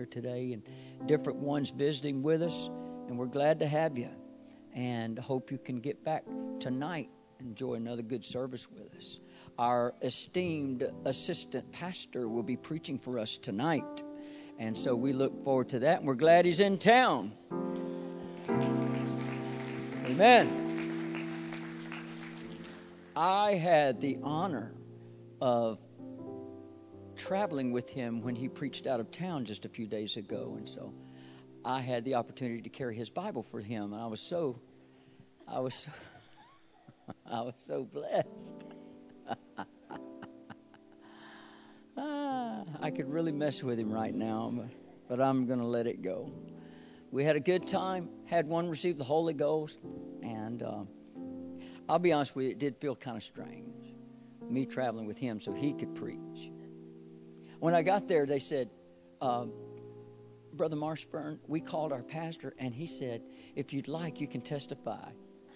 here today, and different ones visiting with us. And we're glad to have you. And hope you can get back tonight and enjoy another good service with us. Our esteemed assistant pastor will be preaching for us tonight. And so we look forward to that. And we're glad he's in town. Amen. I had the honor of traveling with him when he preached out of town just a few days ago. And so I had the opportunity to carry his Bible for him. And I was so blessed. I could really mess with him right now, but I'm going to let it go. We had a good time, had one receive the Holy Ghost, and I'll be honest with you, it did feel kind of strange, me traveling with him so he could preach. When I got there, they said, Brother Marshburn, we called our pastor, and he said, if you'd like, you can testify.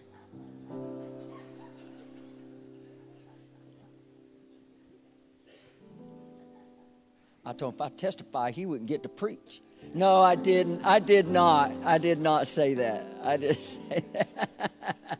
I told him if I testify, he wouldn't get to preach. No, I didn't. I did not. I did not say that. I didn't say that.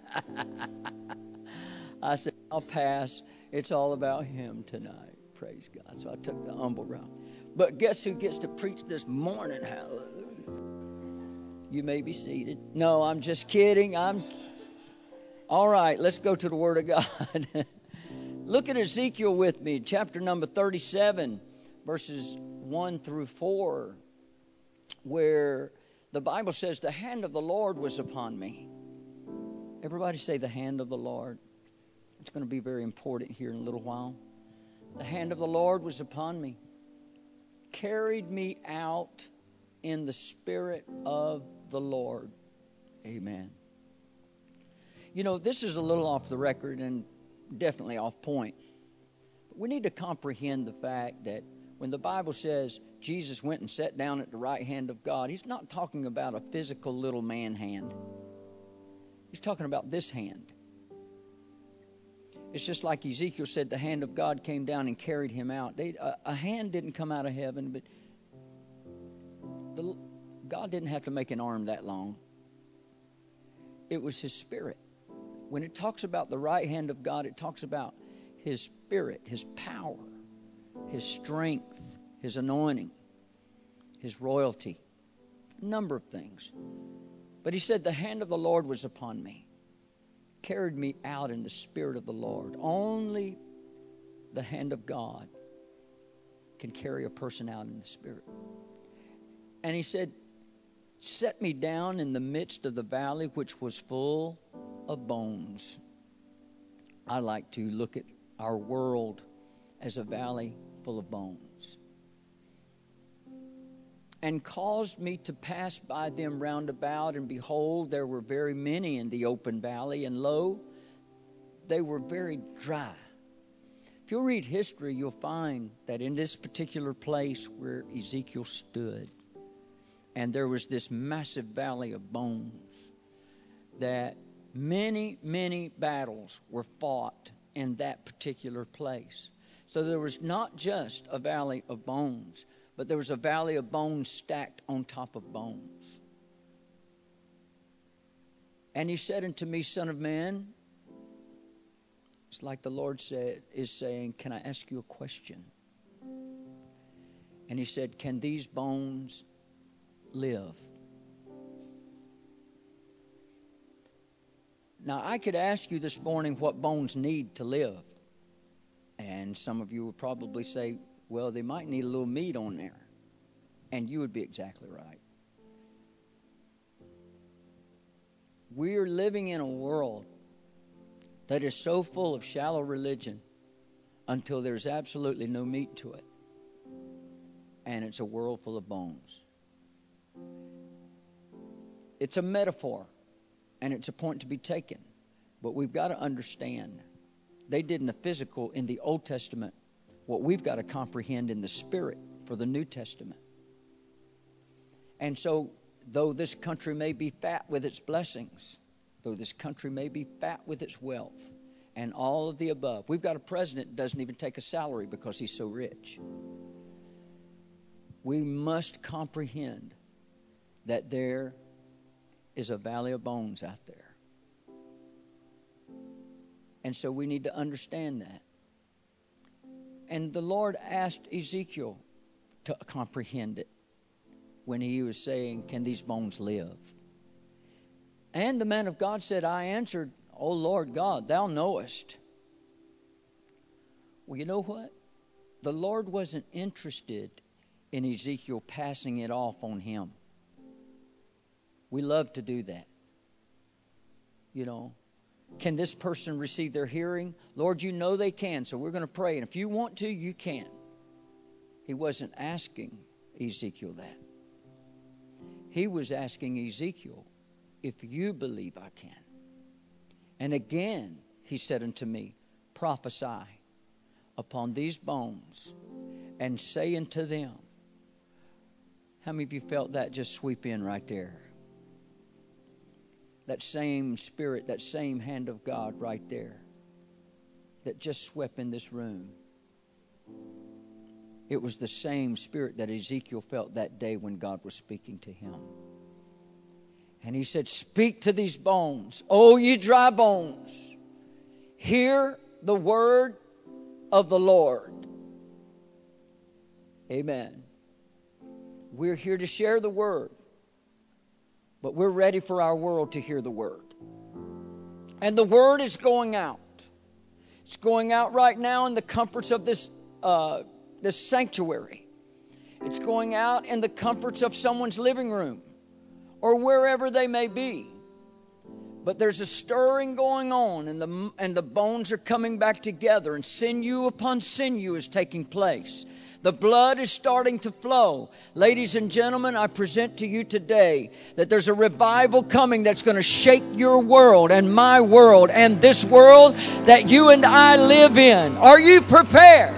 I said, I'll pass. It's all about him tonight. Praise God. So I took the humble route. But guess who gets to preach this morning? Hallelujah. You may be seated. No, I'm just kidding. All right, let's go to the Word of God. Look at Ezekiel with me, chapter number 37. Verses 1 through 4, where the Bible says, the hand of the Lord was upon me. Everybody say the hand of the Lord. It's going to be very important here in a little while. The hand of the Lord was upon me, carried me out in the Spirit of the Lord. Amen. You know, this is a little off the record and definitely off point. But we need to comprehend the fact that when the Bible says Jesus went and sat down at the right hand of God, he's not talking about a physical little man hand. He's talking about this hand. It's just like Ezekiel said, the hand of God came down and carried him out. A hand didn't come out of heaven, but God didn't have to make an arm that long. It was his Spirit. When it talks about the right hand of God, it talks about his Spirit, his power, his strength, his anointing, his royalty, a number of things. But he said, the hand of the Lord was upon me, carried me out in the Spirit of the Lord. Only the hand of God can carry a person out in the Spirit. And he said, set me down in the midst of the valley, which was full of bones. I like to look at our world as a valley full of bones. And caused me to pass by them round about, and behold, there were very many in the open valley, and lo, they were very dry. If you'll read history, you'll find that in this particular place where Ezekiel stood, and there was this massive valley of bones, that many, many battles were fought in that particular place. So there was not just a valley of bones, but there was a valley of bones stacked on top of bones. And he said unto me, Son of man, it's like the Lord is saying, can I ask you a question? And he said, can these bones live? Now, I could ask you this morning what bones need to live. And some of you would probably say, well, they might need a little meat on there. And you would be exactly right. We're living in a world that is so full of shallow religion until there's absolutely no meat to it. And it's a world full of bones. It's a metaphor, and it's a point to be taken. But we've got to understand, they did in the physical in the Old Testament what we've got to comprehend in the Spirit for the New Testament. And so, though this country may be fat with its blessings, though this country may be fat with its wealth, and all of the above, we've got a president that doesn't even take a salary because he's so rich. we must comprehend that there is a valley of bones out there. And so we need to understand that. And the Lord asked Ezekiel to comprehend it when he was saying, can these bones live? And the man of God said, I answered, O Lord God, thou knowest. Well, you know what? The Lord wasn't interested in Ezekiel passing it off on him. We love to do that. You know, can this person receive their hearing? Lord, you know they can, so we're going to pray. And if you want to, you can. He wasn't asking Ezekiel that. He was asking Ezekiel, if you believe I can. And again, he said unto me, prophesy upon these bones and say unto them. How many of you felt that just sweep in right there? That same spirit, that same hand of God right there that just swept in this room. It was the same spirit that Ezekiel felt that day when God was speaking to him. And he said, speak to these bones, O ye dry bones, hear the word of the Lord. Amen. We're here to share the word, but we're ready for our world to hear the word. And the word is going out. It's going out right now in the comforts of this sanctuary. It's going out in the comforts of someone's living room or wherever they may be. But there's a stirring going on, and the bones are coming back together, and sinew upon sinew is taking place. The blood is starting to flow. Ladies and gentlemen, I present to you today that there's a revival coming that's going to shake your world and my world and this world that you and I live in. Are you prepared?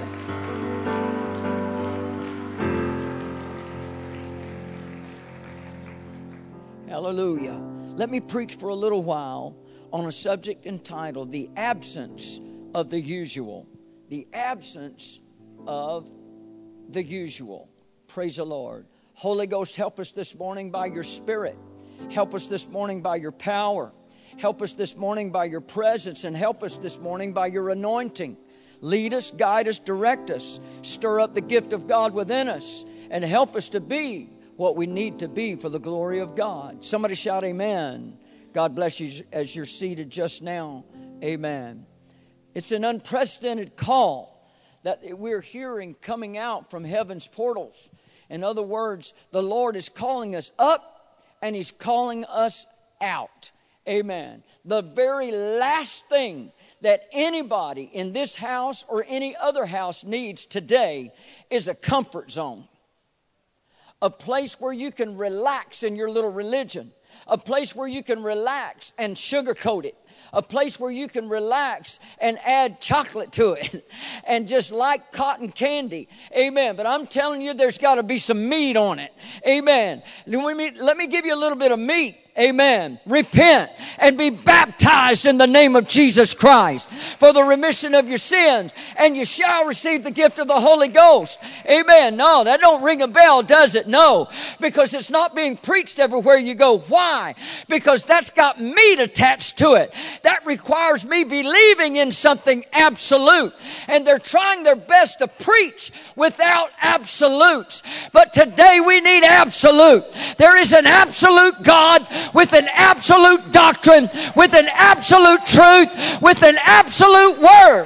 Hallelujah. Let me preach for a little while on a subject entitled The Absence of the Usual. The absence of the usual. Praise the Lord. Holy Ghost, help us this morning by your Spirit. Help us this morning by your power. Help us this morning by your presence, and help us this morning by your anointing. Lead us, guide us, direct us. Stir up the gift of God within us and help us to be what we need to be for the glory of God. Somebody shout amen. God bless you as you're seated just now. Amen. It's an unprecedented call that we're hearing coming out from heaven's portals. In other words, the Lord is calling us up and He's calling us out. Amen. The very last thing that anybody in this house or any other house needs today is a comfort zone. A place where you can relax in your little religion. A place where you can relax and sugarcoat it. A place where you can relax and add chocolate to it and just like cotton candy. Amen. But I'm telling you, there's got to be some meat on it. Amen. Let me give you a little bit of meat. Amen. Repent and be baptized in the name of Jesus Christ for the remission of your sins, and you shall receive the gift of the Holy Ghost. Amen. No, that don't ring a bell, does it? No, because it's not being preached everywhere you go. Why? Because that's got meat attached to it. That requires me believing in something absolute. And they're trying their best to preach without absolutes. But today we need absolute. There is an absolute God with an absolute doctrine, with an absolute truth, with an absolute word.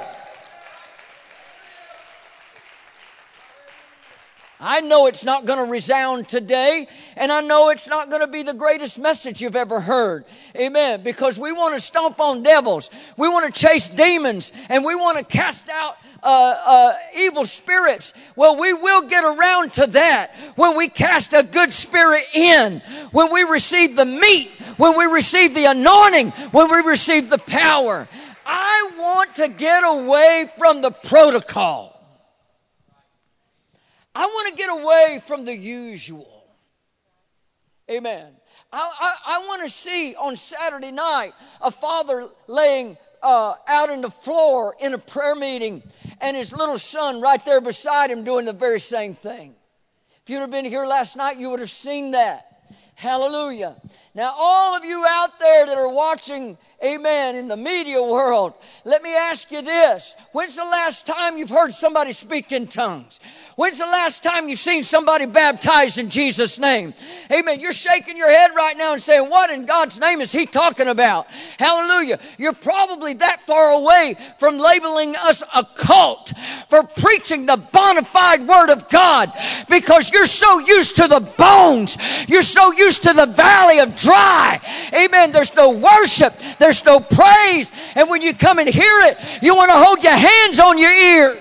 I know it's not going to resound today, and I know it's not going to be the greatest message you've ever heard. Amen. Because we want to stomp on devils. We want to chase demons, and we want to cast out evil spirits. Well, we will get around to that when we cast a good spirit in, when we receive the meat, when we receive the anointing, when we receive the power. I want to get away from the protocol. I want to get away from the usual. Amen. I want to see on Saturday night a father laying out on the floor in a prayer meeting and his little son right there beside him doing the very same thing. If you'd have been here last night, you would have seen that. Hallelujah. Now, all of you out there that are watching, amen, in the media world, let me ask you this. When's the last time you've heard somebody speak in tongues? When's the last time you've seen somebody baptized in Jesus' name? Amen. You're shaking your head right now and saying, what in God's name is he talking about? Hallelujah. You're probably that far away from labeling us a cult for preaching the bona fide word of God, because you're so used to the bones. You're so used to the valley of dry. Amen. There's no worship. There's no praise. And when you come and hear it, you want to hold your hands on your ear.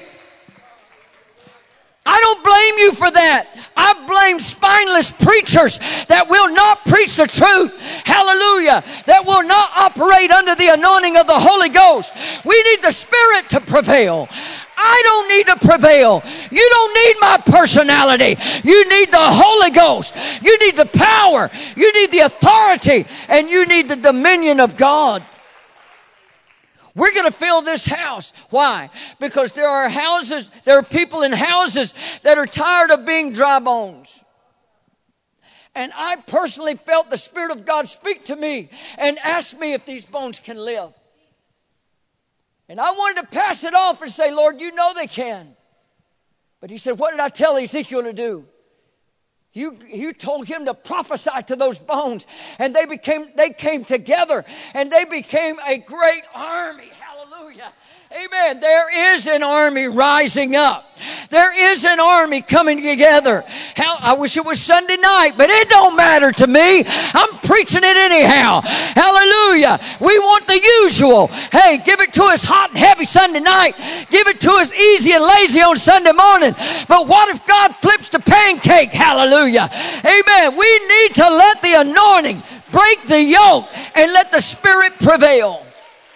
I don't blame you for that. I blame spineless preachers that will not preach the truth. Hallelujah. That will not operate under the anointing of the Holy Ghost. We need the Spirit to prevail. I don't need to prevail. You don't need my personality. You need the Holy Ghost. You need the power. You need the authority. And you need the dominion of God. We're going to fill this house. Why? Because there are people in houses that are tired of being dry bones. And I personally felt the Spirit of God speak to me and ask me if these bones can live. And I wanted to pass it off and say, Lord, you know they can. But he said, what did I tell Ezekiel to do? You told him to prophesy to those bones, and they came together, and they became a great army. Hallelujah. Amen. There is an army rising up. There is an army coming together. I wish it was Sunday night, but it don't matter to me. I'm preaching it anyhow. Hallelujah. We want the usual. Hey, give it to us hot and heavy Sunday night. Give it to us easy and lazy on Sunday morning. But what if God flips the pancake? Hallelujah. Amen. We need to let the anointing break the yoke and let the Spirit prevail.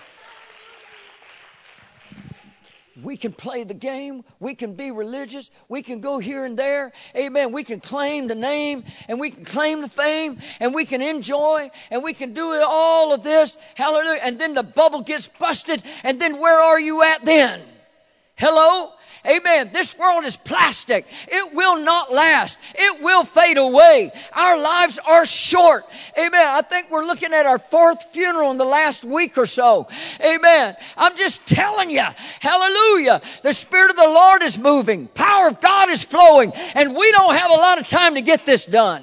We can play the game. We can be religious. We can go here and there. Amen. We can claim the name, and we can claim the fame, and we can enjoy, and we can do all of this. Hallelujah. And then the bubble gets busted, and then where are you at then? Hello? Amen. This world is plastic. It will not last. It will fade away. Our lives are short. Amen. I think we're looking at our 4th funeral in the last week or so. Amen. I'm just telling you. Hallelujah. The Spirit of the Lord is moving. Power of God is flowing. And we don't have a lot of time to get this done.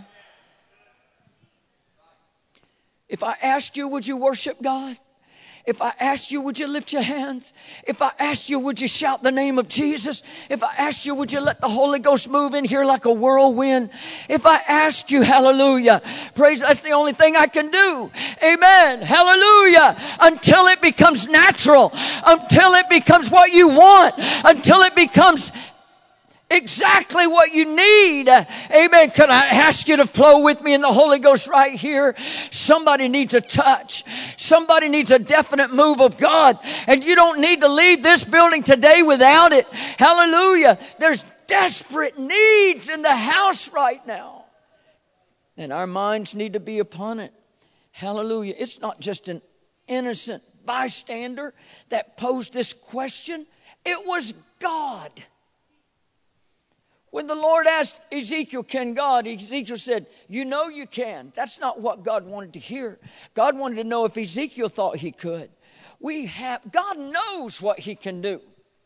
If I asked you, would you worship God? If I asked you, would you lift your hands? If I asked you, would you shout the name of Jesus? If I asked you, would you let the Holy Ghost move in here like a whirlwind? If I asked you, hallelujah, praise, that's the only thing I can do. Amen. Hallelujah. Until it becomes natural, until it becomes what you want, until it becomes exactly what you need. Amen. Can I ask you to flow with me in the Holy Ghost right here? Somebody needs a touch. Somebody needs a definite move of God. And you don't need to leave this building today without it. Hallelujah. There's desperate needs in the house right now. And our minds need to be upon it. Hallelujah. It's not just an innocent bystander that posed this question. It was God. When the Lord asked Ezekiel, can God? Ezekiel said, you know you can. That's not what God wanted to hear. God wanted to know if Ezekiel thought he could. God knows what he can do.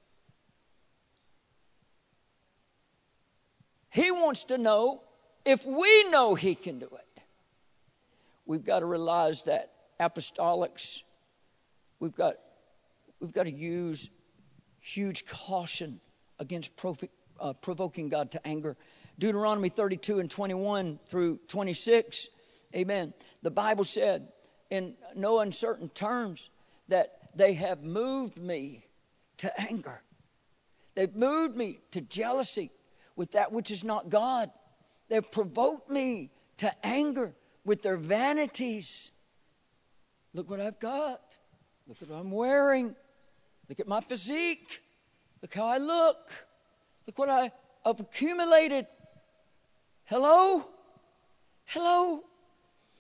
He wants to know if we know he can do it. We've got to realize that apostolics, we've got to use huge caution against provoking God to anger. Deuteronomy 32 and 21 through 26. Amen. The Bible said in no uncertain terms that they have moved me to anger. They've moved me to jealousy with that which is not God. They've provoked me to anger with their vanities. Look what I've got. Look at what I'm wearing. Look at my physique. Look how I look. Look what I've accumulated. Hello? Hello?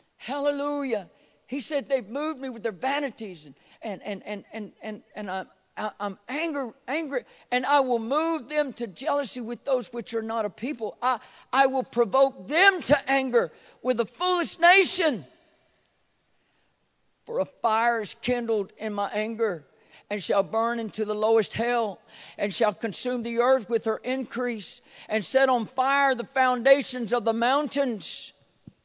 Hallelujah. He said they've moved me with their vanities and I'm angry, and I will move them to jealousy with those which are not a people. I will provoke them to anger with a foolish nation. For a fire is kindled in my anger, and shall burn into the lowest hell, and shall consume the earth with her increase, and set on fire the foundations of the mountains.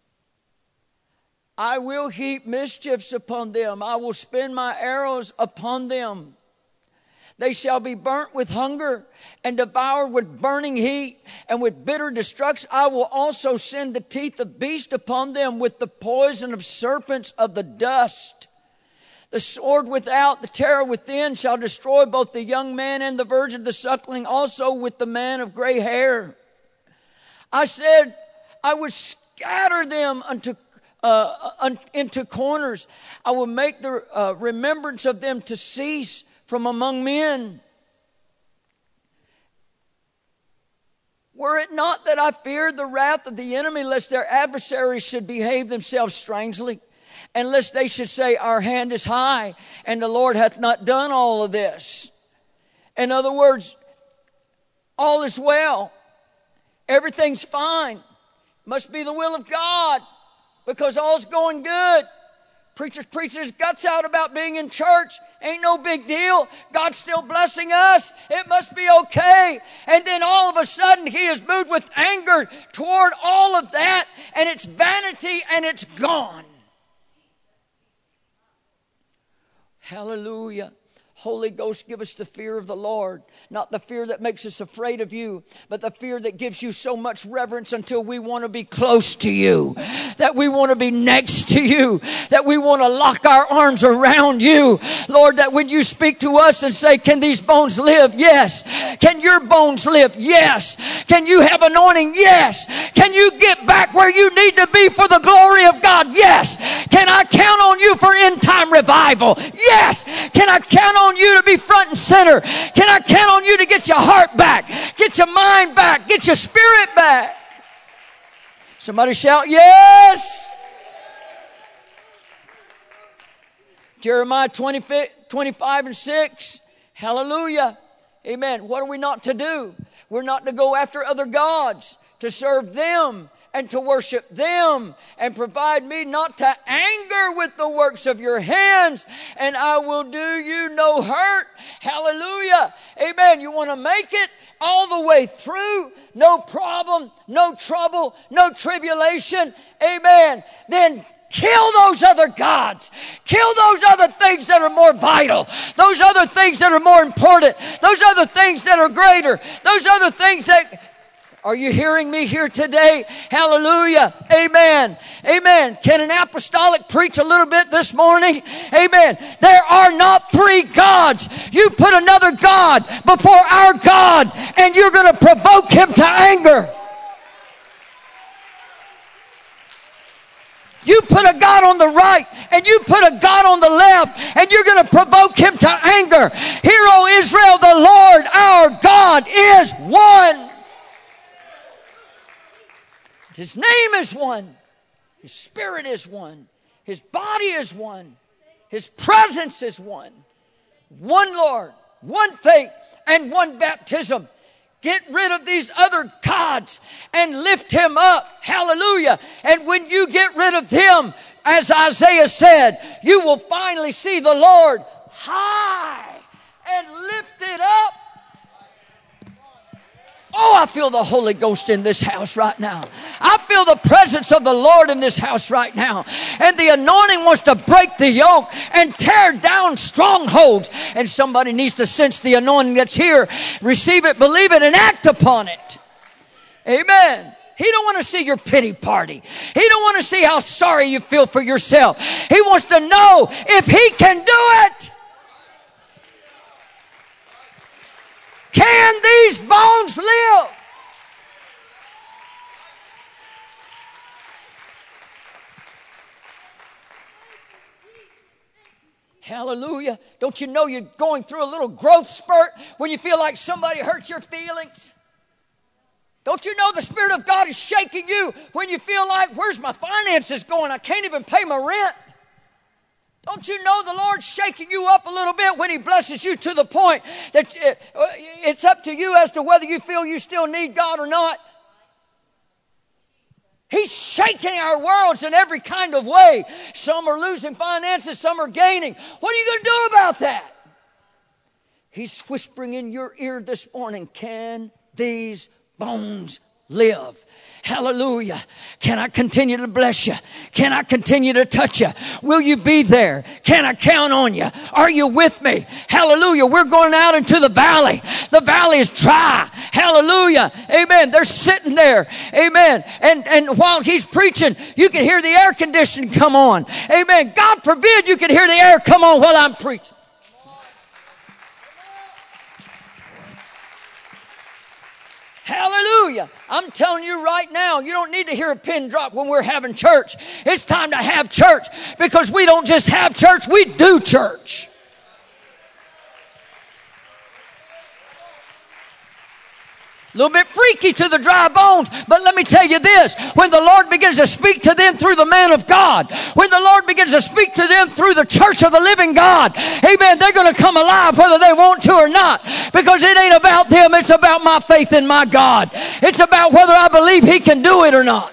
I will heap mischiefs upon them. I will spin my arrows upon them. They shall be burnt with hunger and devoured with burning heat and with bitter destruction. I will also send the teeth of beasts upon them with the poison of serpents of the dust. The sword without, the terror within shall destroy both the young man and the virgin, the suckling also with the man of gray hair. I said, I would scatter them into corners. I will make the remembrance of them to cease from among men. Were it not that I feared the wrath of the enemy, lest their adversaries should behave themselves strangely, and lest they should say, our hand is high, and the Lord hath not done all of this. In other words, all is well. Everything's fine. Must be the will of God, because all's going good. Preachers preach his guts out about being in church. Ain't no big deal. God's still blessing us. It must be okay. And then all of a sudden he is moved with anger toward all of that. And it's vanity and it's gone. Hallelujah. Holy Ghost, give us the fear of the Lord. Not the fear that makes us afraid of you, but the fear that gives you so much reverence until we want to be close to you, that we want to be next to you, that we want to lock our arms around you. Lord, that when you speak to us and say, can these bones live? Yes. Can your bones live? Yes. Can you have anointing? Yes. Can you get back where you need to be for the glory of God? Yes. Can I count on you for end time revival? Yes. Can I count on you to be front and center? Can I count on you to get your heart back, get your mind back, get your spirit back? Somebody shout yes. Jeremiah 25 and 6. Hallelujah. Amen. What are we not to do? We're not to go after other gods, to serve them and to worship them, and provide me not to anger with the works of your hands, and I will do you no hurt. Hallelujah. Amen. You want to make it all the way through, no problem, no trouble, no tribulation. Amen. Then kill those other gods. Kill those other things that are more vital. Those other things that are more important. Those other things that are greater. Those other things that... Are you hearing me here today? Hallelujah. Amen. Amen. Can an apostolic preach a little bit this morning? Amen. There are not three gods. You put another God before our God, and you're going to provoke him to anger. You put a God on the right, and you put a God on the left, and you're going to provoke him to anger. Hear, O Israel, the Lord our God is one. His name is one. His spirit is one. His body is one. His presence is one. One Lord, one faith, and one baptism. Get rid of these other gods and lift him up. Hallelujah. And when you get rid of him, as Isaiah said, you will finally see the Lord high and lifted up. Oh, I feel the Holy Ghost in this house right now. I feel the presence of the Lord in this house right now. And the anointing wants to break the yoke and tear down strongholds. And somebody needs to sense the anointing that's here. Receive it, believe it, and act upon it. Amen. He don't want to see your pity party. He don't want to see how sorry you feel for yourself. He wants to know if he can do it. Can these bones live? Hallelujah. Don't you know you're going through a little growth spurt when you feel like somebody hurt your feelings? Don't you know the Spirit of God is shaking you when you feel like, where's my finances going? I can't even pay my rent. Don't you know the Lord's shaking you up a little bit when He blesses you to the point that it's up to you as to whether you feel you still need God or not? He's shaking our worlds in every kind of way. Some are losing finances, some are gaining. What are you going to do about that? He's whispering in your ear this morning, can these bones live? Hallelujah. Can I continue to bless you? Can I continue to touch you? Will you be there? Can I count on you? Are you with me? Hallelujah. We're going out into the valley. The valley is dry. Hallelujah. Amen. They're sitting there. Amen. And while he's preaching, you can hear the air conditioning come on. Amen. God forbid you can hear the air come on while I'm preaching. Hallelujah. I'm telling you right now, you don't need to hear a pin drop when we're having church. It's time to have church, because we don't just have church, we do church. A little bit freaky to the dry bones, but let me tell you this. When the Lord begins to speak to them through the man of God, when the Lord begins to speak to them through the church of the living God, amen, they're going to come alive whether they want to or not, because it ain't about them, it's about my faith in my God. It's about whether I believe He can do it or not.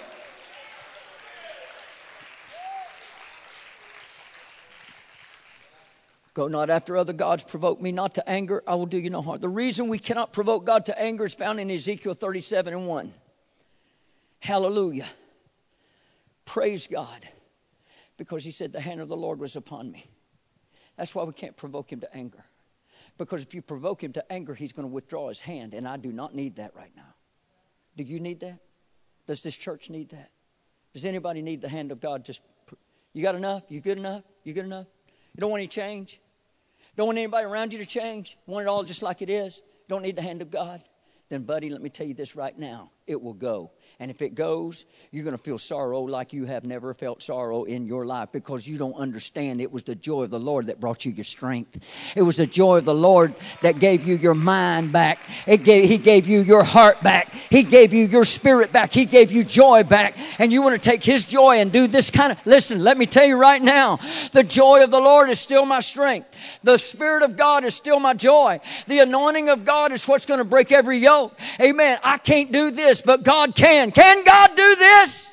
Go not after other gods, provoke me not to anger, I will do you no harm. The reason we cannot provoke God to anger is found in Ezekiel 37:1. Hallelujah. Praise God. Because He said the hand of the Lord was upon me. That's why we can't provoke Him to anger. Because if you provoke Him to anger, He's going to withdraw His hand. And I do not need that right now. Do you need that? Does this church need that? Does anybody need the hand of God? You got enough? You good enough? You good enough? You don't want any change? Don't want anybody around you to change? Want it all just like it is? Don't need the hand of God? Then, buddy, let me tell you this right now. It will go. And if it goes, you're going to feel sorrow like you have never felt sorrow in your life, because you don't understand it was the joy of the Lord that brought you your strength. It was the joy of the Lord that gave you your mind back. He gave you your heart back. He gave you your spirit back. He gave you joy back. And you want to take His joy and do this kind of... Listen, let me tell you right now, the joy of the Lord is still my strength. The Spirit of God is still my joy. The anointing of God is what's going to break every yoke. Amen. I can't do this, but God can. Can God do this?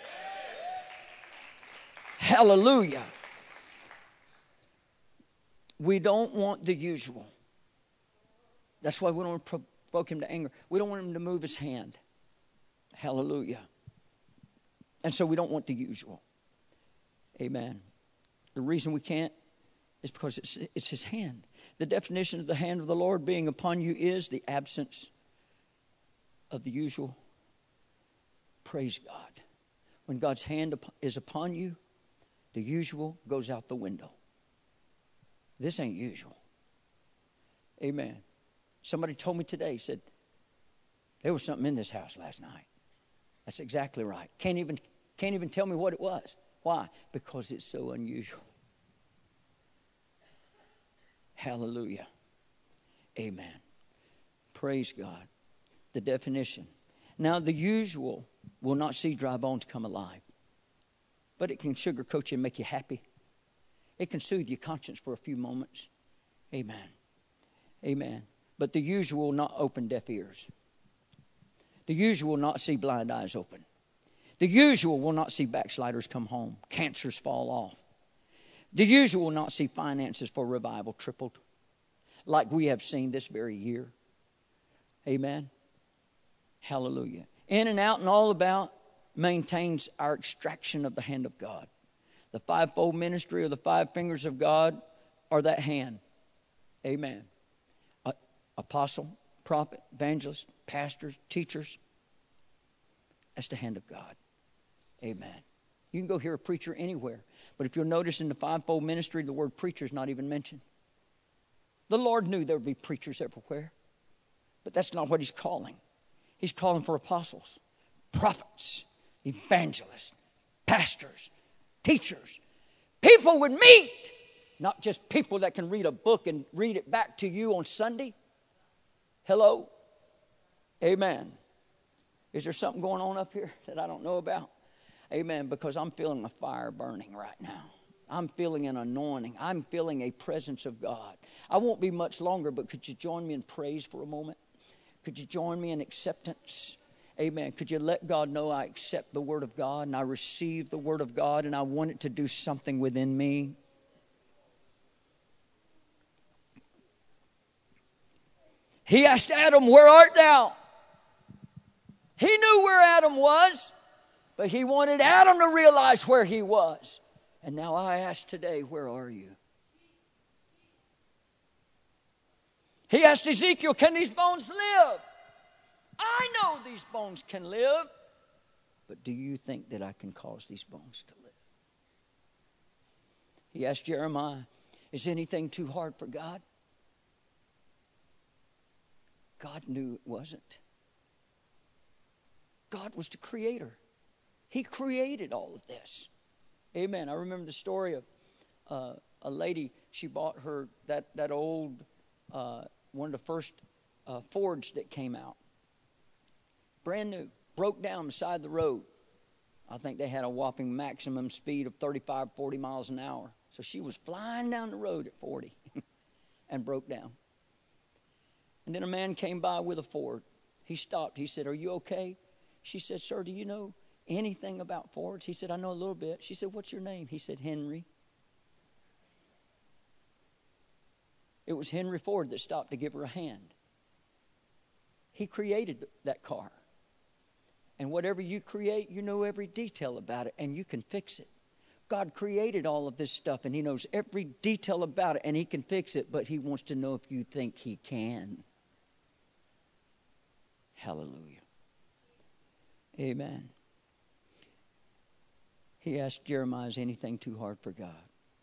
Hallelujah. We don't want the usual. That's why we don't provoke Him to anger. We don't want Him to move His hand. Hallelujah. And so we don't want the usual. Amen. The reason we can't is because it's His hand. The definition of the hand of the Lord being upon you is the absence of the usual. Praise God. When God's hand is upon you, the usual goes out the window. This ain't usual. Amen. Somebody told me today, said, there was something in this house last night. That's exactly right. Can't even tell me what it was. Why? Because it's so unusual. Hallelujah. Amen. Praise God. The definition. Now, the usual will not see dry bones come alive, but it can sugarcoat you and make you happy. It can soothe your conscience for a few moments. Amen. Amen. But the usual will not open deaf ears. The usual will not see blind eyes open. The usual will not see backsliders come home, cancers fall off. The usual will not see finances for revival tripled, like we have seen this very year. Amen. Hallelujah. In and out and all about maintains our extraction of the hand of God. The fivefold ministry or the five fingers of God are that hand. Amen. Apostle, prophet, evangelist, pastors, teachers. That's the hand of God. Amen. You can go hear a preacher anywhere. But if you'll notice in the fivefold ministry, the word preacher is not even mentioned. The Lord knew there would be preachers everywhere. But that's not what He's calling. He's calling for apostles, prophets, evangelists, pastors, teachers. People would meet. Not just people that can read a book and read it back to you on Sunday. Hello? Amen. Is there something going on up here that I don't know about? Amen. Because I'm feeling the fire burning right now. I'm feeling an anointing. I'm feeling a presence of God. I won't be much longer, but could you join me in praise for a moment? Could you join me in acceptance? Amen. Could you let God know I accept the Word of God and I receive the Word of God and I want it to do something within me? He asked Adam, where art thou? He knew where Adam was, but he wanted Adam to realize where he was. And now I ask today, where are you? He asked Ezekiel, can these bones live? I know these bones can live, but do you think that I can cause these bones to live? He asked Jeremiah, is anything too hard for God? God knew it wasn't. God was the creator. He created all of this. Amen. I remember the story of a lady. She bought her that old one of the first Fords that came out, brand new, broke down beside the road. I think they had a whopping maximum speed of 35, 40 miles an hour. So she was flying down the road at 40 and broke down. And then a man came by with a Ford. He stopped. He said, are you okay? She said, sir, do you know anything about Fords? He said, I know a little bit. She said, what's your name? He said, Henry. It was Henry Ford that stopped to give her a hand. He created that car. And whatever you create, you know every detail about it, and you can fix it. God created all of this stuff, and He knows every detail about it, and He can fix it, but He wants to know if you think He can. Hallelujah. Amen. He asked Jeremiah, is anything too hard for God?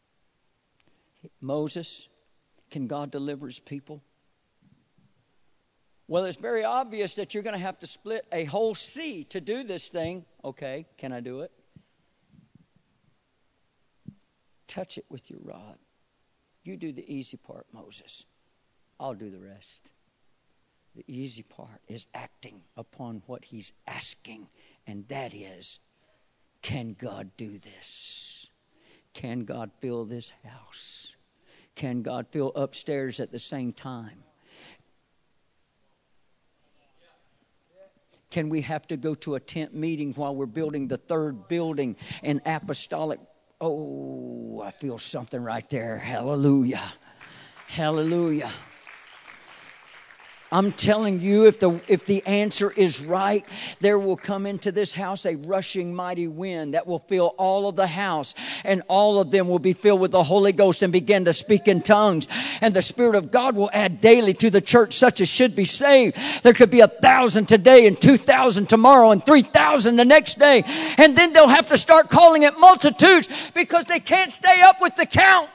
Moses, can God deliver His people? Well, it's very obvious that you're going to have to split a whole sea to do this thing. Okay, can I do it? Touch it with your rod. You do the easy part, Moses. I'll do the rest. The easy part is acting upon what He's asking, and that is, can God do this? Can God fill this house? Can God fill upstairs at the same time? Can we have to go to a tent meeting while we're building the third building in apostolic? Oh, I feel something right there. Hallelujah. Hallelujah. I'm telling you, if the answer is right, there will come into this house a rushing mighty wind that will fill all of the house, and all of them will be filled with the Holy Ghost and begin to speak in tongues. And the Spirit of God will add daily to the church such as should be saved. There could be 1,000 today, and 2,000 tomorrow, and 3,000 the next day. And then they'll have to start calling it multitudes because they can't stay up with the count.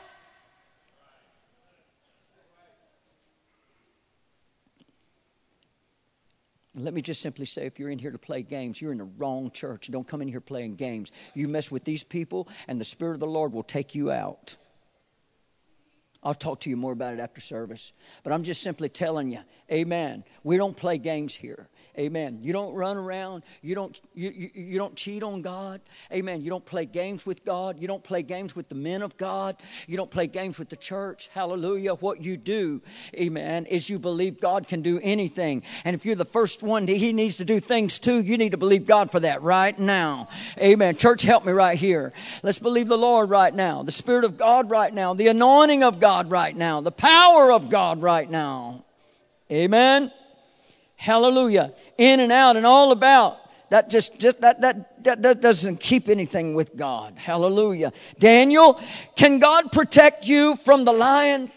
Let me just simply say, if you're in here to play games, you're in the wrong church. Don't come in here playing games. You mess with these people, and the Spirit of the Lord will take you out. I'll talk to you more about it after service. But I'm just simply telling you, amen. We don't play games here. Amen. You don't run around. You don't cheat on God. Amen. You don't play games with God. You don't play games with the men of God. You don't play games with the church. Hallelujah. What you do, amen, is you believe God can do anything. And if you're the first one that He needs to do things to, you need to believe God for that right now. Amen. Church, help me right here. Let's believe the Lord right now. The Spirit of God right now. The anointing of God right now. The power of God right now. Amen. Hallelujah. In and out and all about. That that doesn't keep anything with God. Hallelujah. Daniel, can God protect you from the lions?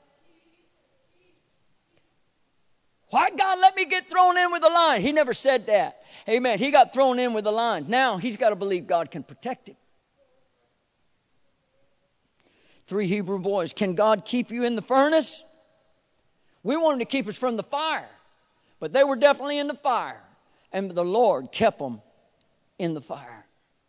Why God let me get thrown in with the lion? He never said that. Amen. He got thrown in with the lion. Now he's got to believe God can protect him. 3 Hebrew boys. Can God keep you in the furnace? We wanted to keep us from the fire. But they were definitely in the fire. And the Lord kept them in the fire.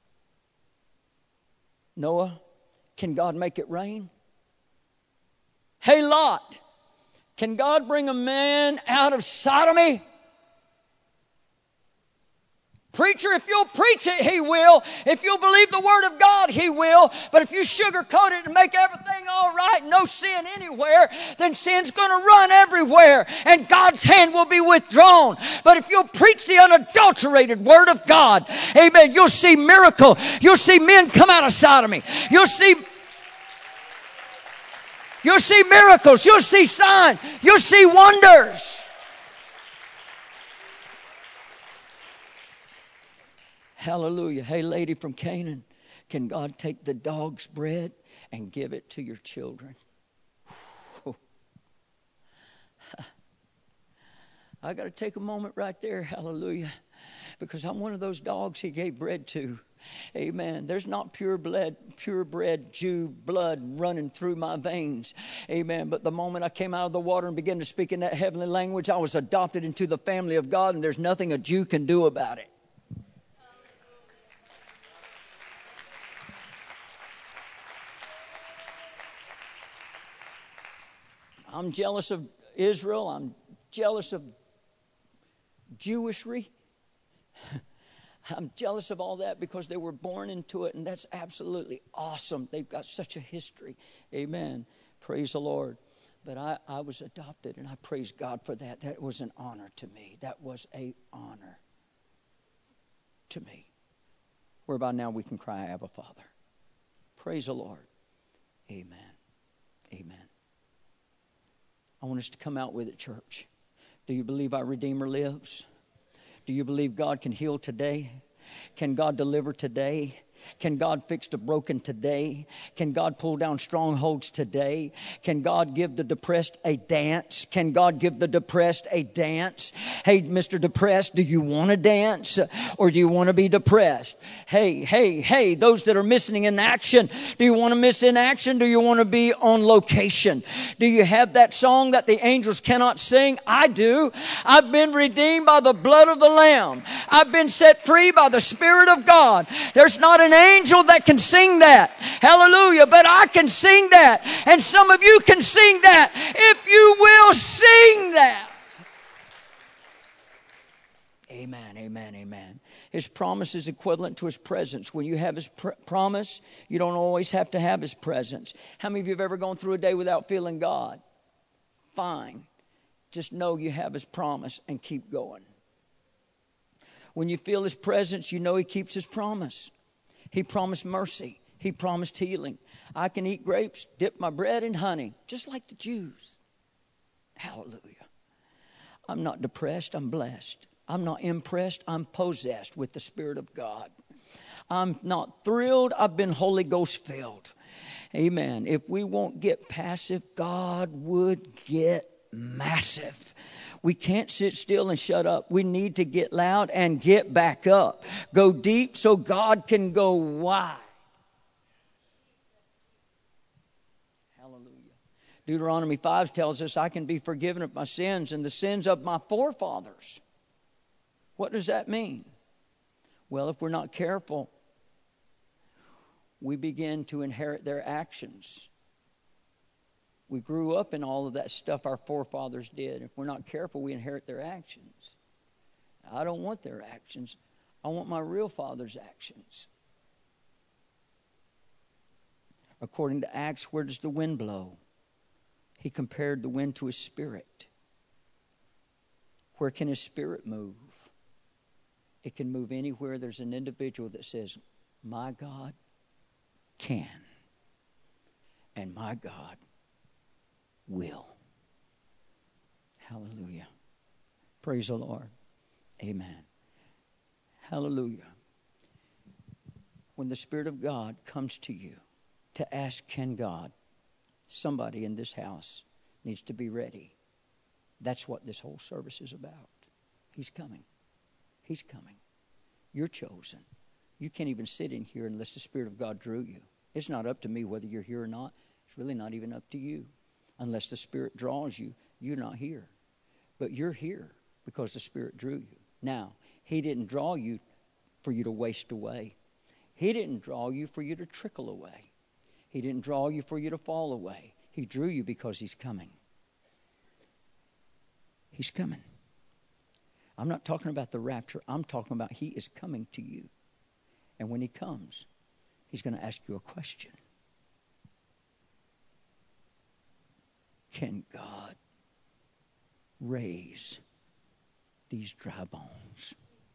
Noah, can God make it rain? Hey, Lot, can God bring a man out of sodomy? Preacher, if you'll preach it, He will. If you'll believe the Word of God, He will. But if you sugarcoat it and make everything all right, no sin anywhere, then sin's going to run everywhere, and God's hand will be withdrawn. But if you'll preach the unadulterated Word of God, amen, you'll see miracle. You'll see men come out of sodomy. You'll see miracles. You'll see signs. You'll see wonders. Hallelujah. Hey, lady from Canaan, can God take the dog's bread and give it to your children? I got to take a moment right there. Hallelujah. Because I'm one of those dogs He gave bread to. Amen. There's not purebred Jew blood running through my veins. Amen. But the moment I came out of the water and began to speak in that heavenly language, I was adopted into the family of God, and there's nothing a Jew can do about it. I'm jealous of Israel. I'm jealous of Jewisry. I'm jealous of all that because they were born into it, and that's absolutely awesome. They've got such a history. Amen. Praise the Lord. But I was adopted, and I praise God for that. That was an honor to me. That was an honor to me. Whereby now we can cry, Abba, Father. Praise the Lord. Amen. Amen. I want us to come out with it, church. Do you believe our Redeemer lives? Do you believe God can heal today? Can God deliver today? Can God fix the broken today? Can God pull down strongholds today? Can God give the depressed a dance? Can God give the depressed a dance? Hey, Mr. Depressed, do you want to dance or do you want to be depressed? Hey, those that are missing in action, do you want to miss in action? Do you want to be on location? Do you have that song that the angels cannot sing? I do. I've been redeemed by the blood of the Lamb. I've been set free by the Spirit of God. There's not an angel that can sing that. Hallelujah. But I can sing that. And some of you can sing that if you will sing that. Amen, amen, amen. His promise is equivalent to His presence. When you have His promise, you don't always have to have His presence. How many of you have ever gone through a day without feeling God? Fine. Just know you have His promise and keep going. When you feel His presence, you know He keeps His promise. He promised mercy. He promised healing. I can eat grapes, dip my bread in honey, just like the Jews. Hallelujah. I'm not depressed, I'm blessed. I'm not impressed, I'm possessed with the Spirit of God. I'm not thrilled, I've been Holy Ghost filled. Amen. If we won't get passive, God would get massive. We can't sit still and shut up. We need to get loud and get back up. Go deep so God can go wide. Hallelujah. Deuteronomy 5 tells us I can be forgiven of my sins and the sins of my forefathers. What does that mean? Well, if we're not careful, we begin to inherit their actions. We grew up in all of that stuff our forefathers did. If we're not careful, we inherit their actions. I don't want their actions. I want my real father's actions. According to Acts, where does the wind blow? He compared the wind to His Spirit. Where can His Spirit move? It can move anywhere there's an individual that says, my God can. And my God will. Hallelujah. Praise the Lord. Amen. Hallelujah. When the Spirit of God comes to you to ask, can God, somebody in this house needs to be ready. That's what this whole service is about. He's coming. He's coming. You're chosen. You can't even sit in here unless the Spirit of God drew you. It's not up to me whether you're here or not. It's really not even up to you. Unless the Spirit draws you, you're not here. But you're here because the Spirit drew you. Now, He didn't draw you for you to waste away. He didn't draw you for you to trickle away. He didn't draw you for you to fall away. He drew you because He's coming. He's coming. I'm not talking about the rapture. I'm talking about He is coming to you. And when He comes, He's going to ask you a question. Can God raise these dry bones?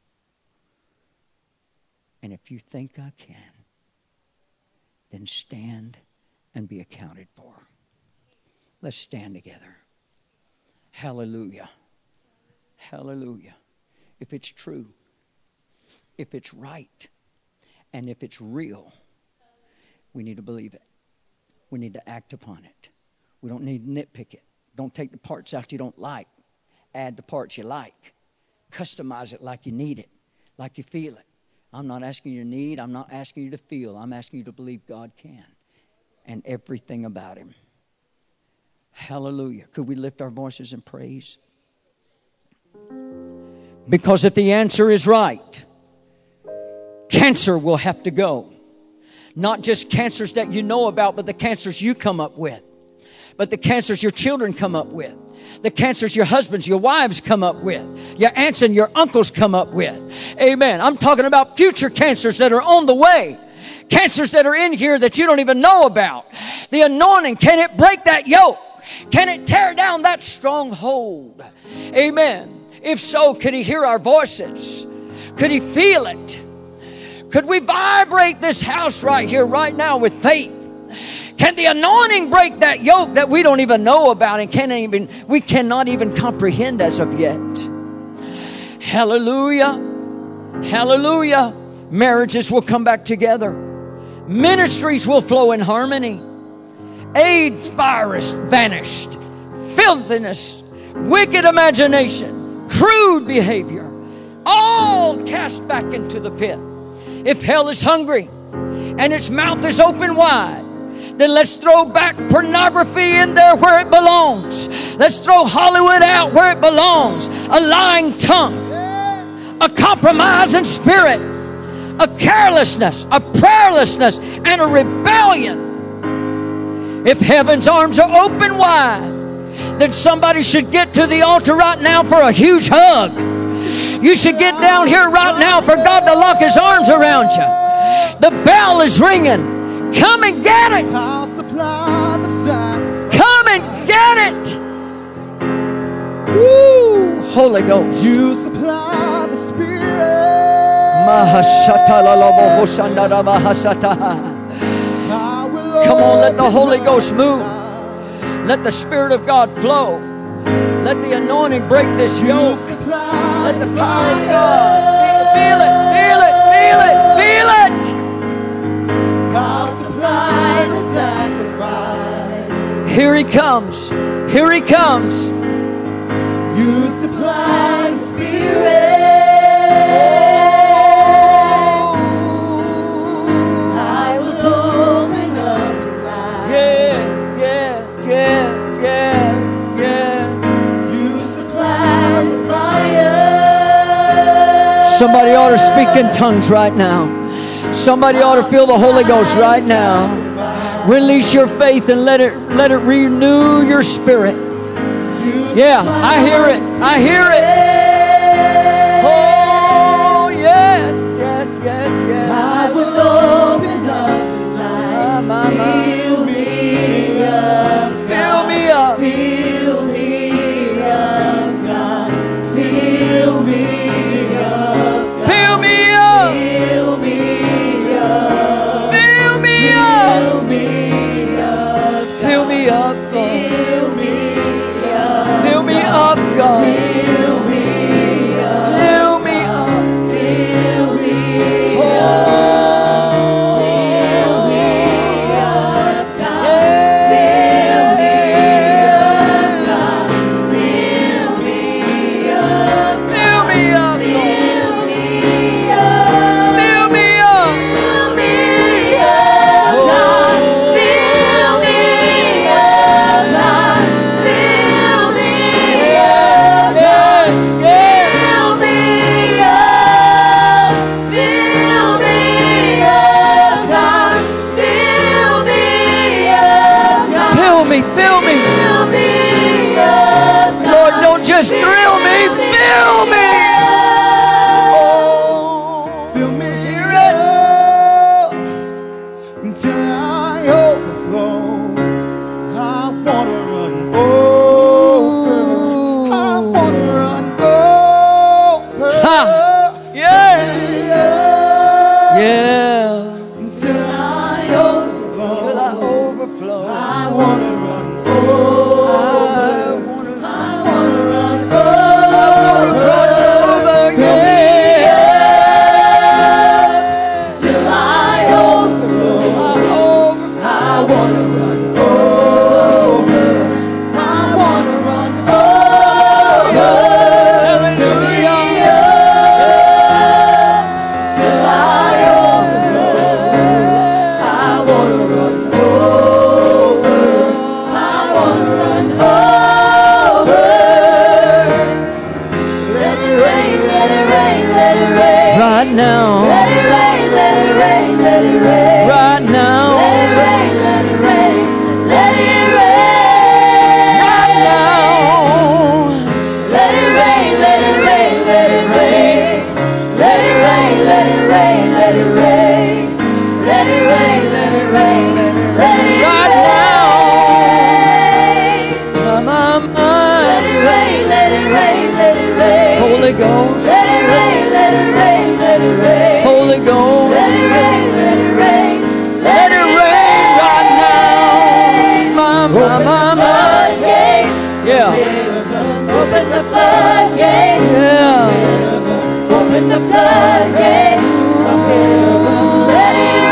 And if you think I can, then stand and be accounted for. Let's stand together. Hallelujah. Hallelujah. If it's true, if it's right, and if it's real, we need to believe it. We need to act upon it. We don't need to nitpick it. Don't take the parts out you don't like. Add the parts you like. Customize it like you need it, like you feel it. I'm not asking you to need. I'm not asking you to feel. I'm asking you to believe God can. And everything about Him. Hallelujah. Could we lift our voices in praise? Because if the answer is right, cancer will have to go. Not just cancers that you know about, but the cancers you come up with. But the cancers your children come up with. The cancers your husbands, your wives come up with. Your aunts and your uncles come up with. Amen. I'm talking about future cancers that are on the way. Cancers that are in here that you don't even know about. The anointing, can it break that yoke? Can it tear down that stronghold? Amen. If so, could He hear our voices? Could He feel it? Could we vibrate this house right here, right now with faith? Can the anointing break that yoke that we don't even know about and we cannot even comprehend as of yet? Hallelujah. Hallelujah. Marriages will come back together. Ministries will flow in harmony. AIDS virus vanished. Filthiness, wicked imagination, crude behavior, all cast back into the pit. If hell is hungry and its mouth is open wide, then let's throw back pornography in there where it belongs. Let's throw Hollywood out where it belongs. A lying tongue, a compromising spirit, a carelessness, a prayerlessness, and a rebellion. If heaven's arms are open wide, then somebody should get to the altar right now for a huge hug. You should get down here right now for God to lock His arms around you. The bell is ringing. Come and get it. I'll supply the sacrifice. Come and get it. Woo, Holy Ghost. You supply the Spirit. Come on, let the Holy Ghost move. Let the Spirit of God flow. Let the anointing break this yoke. Let the power of God feel it, feel it, feel it, feel it. I'll supply the sacrifice. Here He comes. Here He comes. You supply the Spirit. Somebody ought to speak in tongues right now. Somebody ought to feel the Holy Ghost right now. Release your faith and let it renew your spirit. Yeah, I hear it. I hear it. Oh, yes, yes, yes, yes. I will open up inside. Fill me up. Fill me up. Fill me up, God. Fill me up. Fill me up, God. wanna run over. I wanna run over. Cross over, Fill me yeah. up till I overflow. I wanna run over. I wanna run over. Fill me up till I overflow. I wanna run over. I wanna run over. Let it rain, let it rain, let it rain. Right now. Let it rain, let it rain, let it rain. Right now. Let it rain, let it rain, let it rain. Right now. Let it rain, let it rain, let it rain. Let it rain, let it rain, let it rain. Let it rain, let it rain, let it Right rain. My. Let it rain, let it rain, let it rain. Holy Ghost. Let it rain, let it rain, let it rain. Holy Ghost. Let it rain, let it rain, Let it rain right now. Open the floodgates. Yeah. Open the floodgates. Yeah. Open the floodgates of heaven. Let it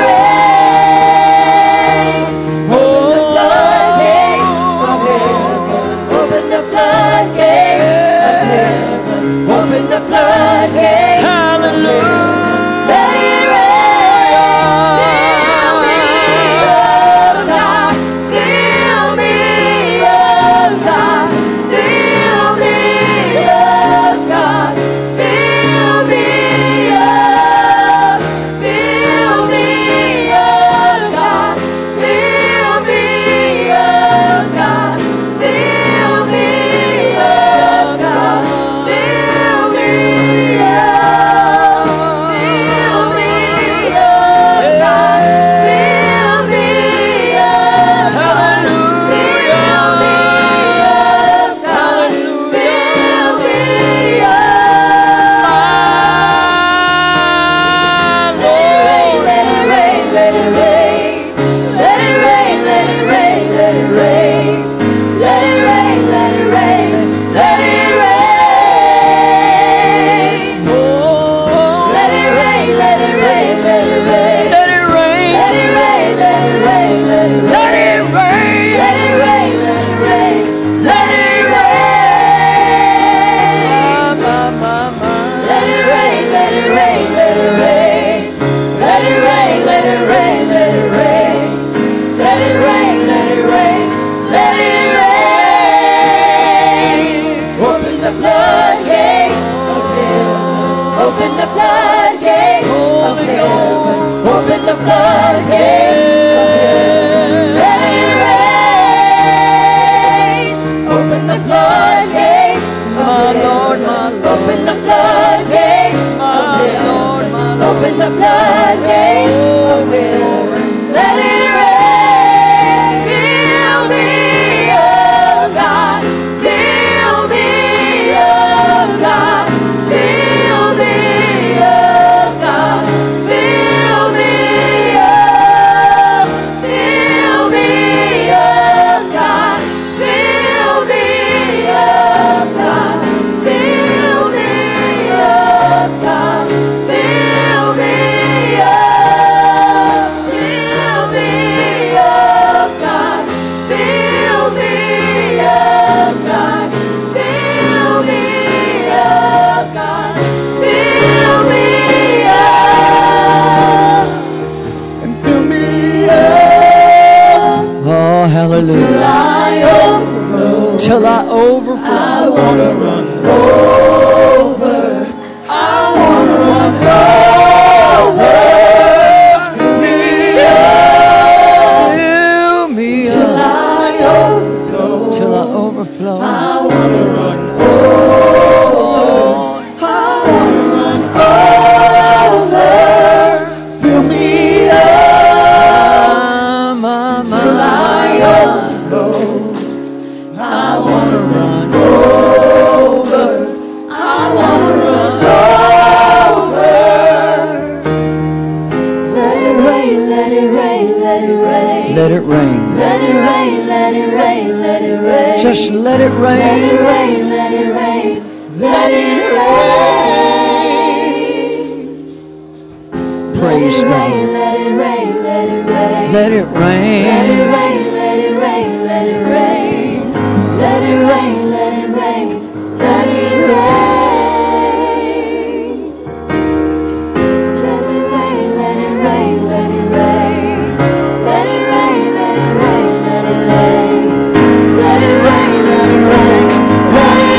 rain. Open the floodgates of heaven. Open the floodgates of heaven. Open the floodgates. Hallelujah. Let it rain. Fill me up, God. Fill me up, God. Fill me up. Fill me up, God. Fill me up, God. Fill me up, God. Fill me up. Fill me up, God. Fill me up, God. Fill me up, God. Fill me up. Let it rain, let it rain, let it rain. Let it rain, let it rain, let it rain. Let it rain, let it rain, let it rain. Let it rain, let it rain, let it rain. Let it rain. Let it rain, let it rain, let it rain. Let it rain. Let it rain, let it rain, let it rain. Let it rain, let it rain, let it rain. Let it rain, let it rain, let it rain. Let it rain, let it rain, let it rain. Open the floodgates of heaven. Open the floodgates of heaven. Open the floodgates of heaven. Let it rain. Open the floodgates of heaven. Open the floodgates of heaven. Open the floodgates of heaven. Let it rain. Fill me up, God. Fill me up, God. Fill me up, God. Fill me up. Fill me up, God. Fill me up, God. Fill me up, God. Fill me up. Fill me up, God. Fill me up, God. Fill me up, God. Fill me up. And fill me up Oh, till hallelujah. I overflow. Till I overflow. I wanna run over. I wanna run over. Fill me up Fill me till up. I overflow. Till I overflow. I wanna run over. I wanna run over. Fill me up till I overflow. I wanna run over. I wanna run over. Let it rain, let it rain, let it rain. Let it rain. Let it rain, let let it rain, let it rain. Just let it rain. Let it rain, let it rain, let it rain. Praise God. Let it rain, let it rain. Let it rain. Let it rain, let it rain, let it rain. Let it rain, let it rain, let it rain. Let it rain, let it rain, let it rain. Let it rain, let it rain, let it rain. Let it rain, let it rain, let it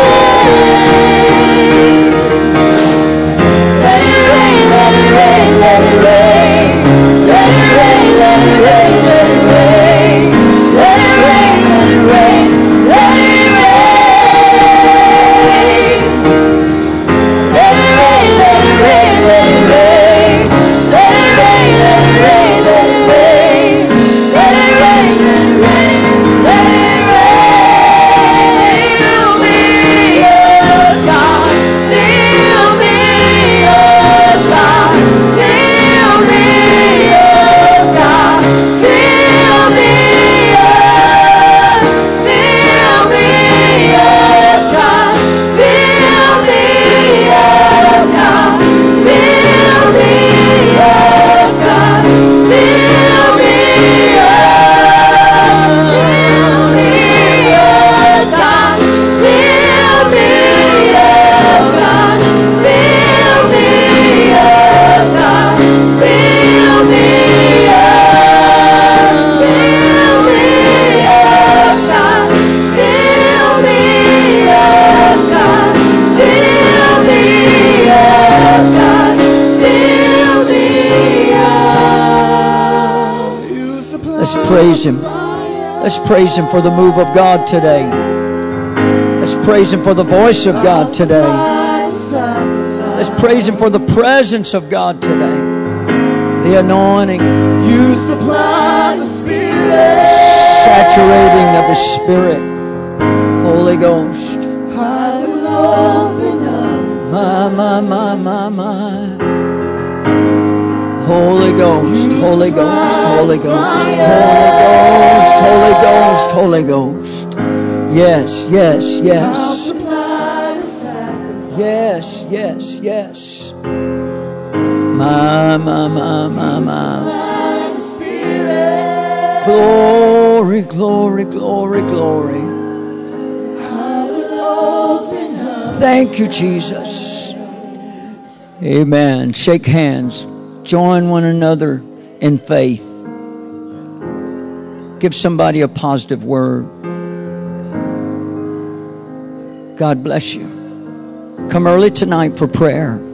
rain. Let it rain, let it rain, let it rain. Let it rain, let it rain, let it rain. Let it rain, let it rain, let it rain. Let it rain, let it rain, let it rain. Let it rain, let it rain, let it rain. Let it rain, let it rain, let it rain. Fill me, oh God. Fill me, oh God. Fill me, oh God. Fill me, oh. Fill me, oh God. Fill me, oh God. Fill me, oh God. Fill me, oh. Fill me, oh God. Fill me, oh God. Fill me, oh God. Fill me, oh. Fill me, oh God. Fill me, oh God. Fill me, oh God. Fill me, oh. Let's praise Him. Let's praise Him for the move of God today. Let's praise Him for the voice of God today. Let's praise Him for the presence of God today. The anointing, You supply the Spirit. saturating of His Spirit. Holy Ghost. I will open up. My. Holy Ghost, Holy Ghost, Holy Ghost, Holy Ghost, Holy Ghost, Holy Ghost. Yes, yes, I'll yes. supply the sacrifice. Yes, yes, yes. My. Supply the Spirit. Glory, glory, glory, glory. I will open up. Thank you, Jesus. Amen. Shake hands. Join one another in faith. Give somebody a positive word. God bless you. Come early tonight for prayer.